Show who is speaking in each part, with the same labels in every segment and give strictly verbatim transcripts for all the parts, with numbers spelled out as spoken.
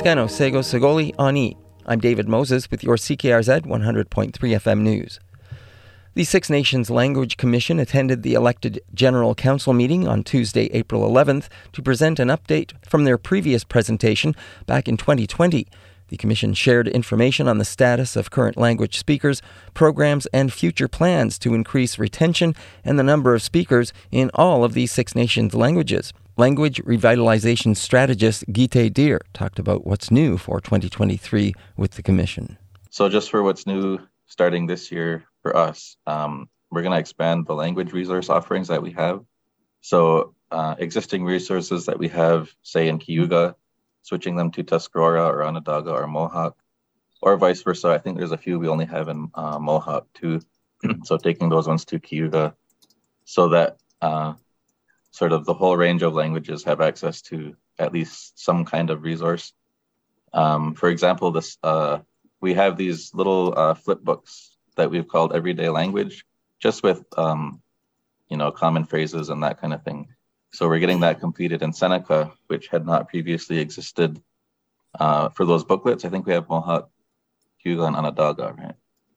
Speaker 1: Skano Sego Segoli Ani. I'm David Moses with your C K R Z one hundred point three F M news. The Six Nations Language Commission attended the elected General Council meeting on Tuesday, April eleventh, to present an update from their previous presentation back in twenty twenty. The Commission shared information on the status of current language speakers, programs, and future plans to increase retention and the number of speakers in all of these Six Nations languages. Language Revitalization Strategist Gite Deer talked about what's new for twenty twenty-three with the Commission.
Speaker 2: So just for what's new starting this year for us, um, we're going to expand the language resource offerings that we have. So uh, existing resources that we have, say in Cayuga, switching them to Tuscarora or Onondaga or Mohawk, or vice versa. I think there's a few we only have in uh, Mohawk too. So taking those ones to Cayuga so that uh, sort of the whole range of languages have access to at least some kind of resource. Um, for example, this uh, we have these little uh, flip books that we've called Everyday Language, just with um, you know common phrases and that kind of thing. So we're getting that completed in Seneca, which had not previously existed uh, for those booklets. I think we have Mohawk, Cayuga, and Onondaga, right?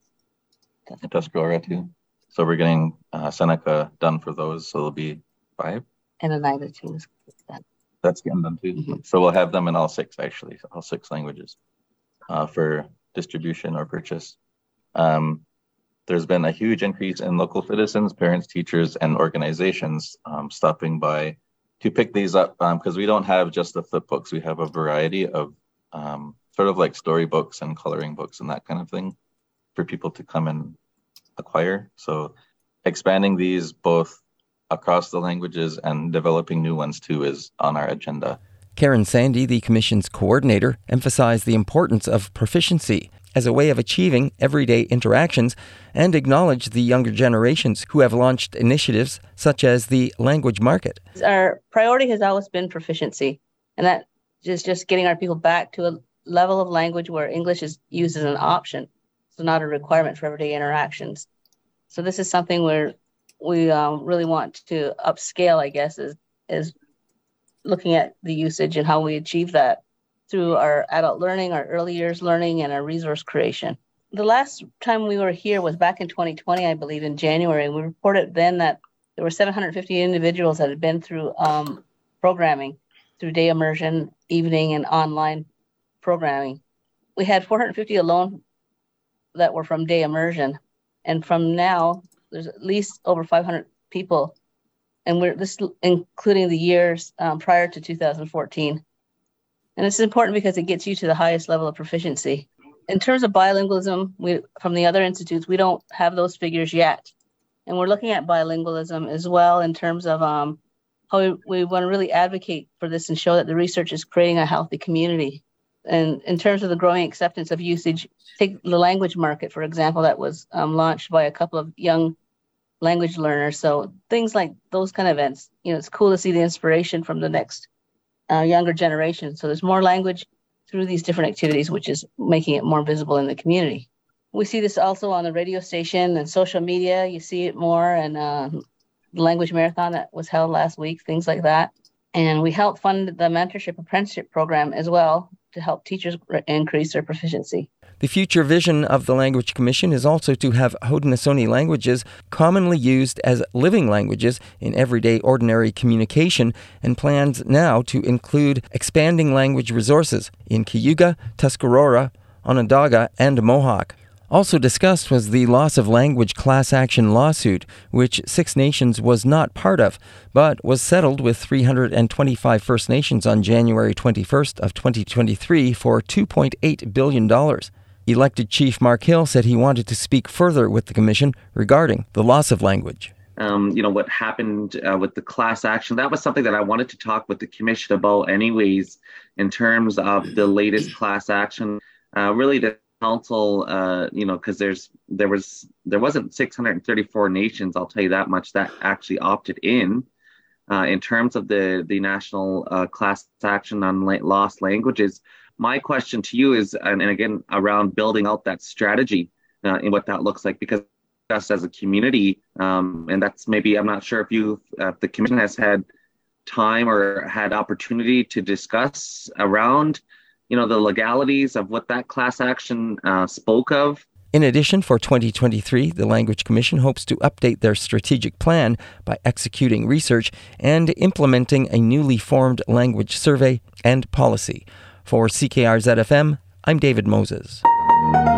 Speaker 2: And Tuscarora too. So we're getting uh, Seneca done for those. So it'll be five.
Speaker 3: And Oneida too is done.
Speaker 2: That's getting done too. Mm-hmm. So we'll have them in all six, actually, all six languages uh, for distribution or purchase. Um, There's been a huge increase in local citizens, parents, teachers, and organizations um, stopping by to pick these up because um, we don't have just the flip books. We have a variety of um, sort of like storybooks and coloring books and that kind of thing for people to come and acquire. So expanding these both across the languages and developing new ones too is on our agenda.
Speaker 1: Karen Sandy, the Commission's coordinator, emphasized the importance of proficiency as a way of achieving everyday interactions and acknowledge the younger generations who have launched initiatives such as the language market.
Speaker 3: Our priority has always been proficiency, and that is just getting our people back to a level of language where English is used as an option, so not a requirement for everyday interactions. So this is something where we um, really want to upscale, I guess, is, is looking at the usage and how we achieve that through our adult learning, our early years learning, and our resource creation. The last time we were here was back in twenty twenty, I believe, in January, and we reported then that there were seven hundred fifty individuals that had been through um, programming, through day immersion, evening, and online programming. We had four hundred fifty alone that were from day immersion, and from now, there's at least over five hundred people, and we're this including the years um, prior to two thousand fourteen. And this is important because it gets you to the highest level of proficiency. In terms of bilingualism, we from the other institutes, we don't have those figures yet. And we're looking at bilingualism as well in terms of um, how we, we want to really advocate for this and show that the research is creating a healthy community. And in terms of the growing acceptance of usage, take the language market, for example, that was um, launched by a couple of young language learners. So things like those kind of events, you know, it's cool to see the inspiration from the next Uh, younger generation. So there's more language through these different activities, which is making it more visible in the community. We see this also on the radio station and social media. You see it more, and uh, the language marathon that was held last week, things like that. And we help fund the mentorship apprenticeship program as well to help teachers re- increase their proficiency.
Speaker 1: The future vision of the Language Commission is also to have Haudenosaunee languages commonly used as living languages in everyday ordinary communication, and plans now to include expanding language resources in Cayuga, Tuscarora, Onondaga, and Mohawk. Also discussed was the loss of language class action lawsuit, which Six Nations was not part of, but was settled with three hundred twenty-five First Nations on January twenty-first of twenty twenty-three for two point eight billion dollars. Elected Chief Mark Hill said he wanted to speak further with the Commission regarding the loss of language.
Speaker 4: Um, you know, what happened uh, with the class action, that was something that I wanted to talk with the Commission about anyways, in terms of the latest class action. Uh, really, the council, uh, you know, because there's there was there wasn't six hundred thirty-four nations, I'll tell you that much, that actually opted in. Uh, in terms of the the national uh, class action on la- lost languages. My question to you is, and, and again, around building out that strategy uh, and what that looks like, because us as a community, um, and that's maybe, I'm not sure if you, uh, the commission has had time or had opportunity to discuss around you know, the legalities of what that class action uh, spoke of.
Speaker 1: In addition, for twenty twenty-three, the Language Commission hopes to update their strategic plan by executing research and implementing a newly formed language survey and policy. For C K R Z F M, I'm David Moses.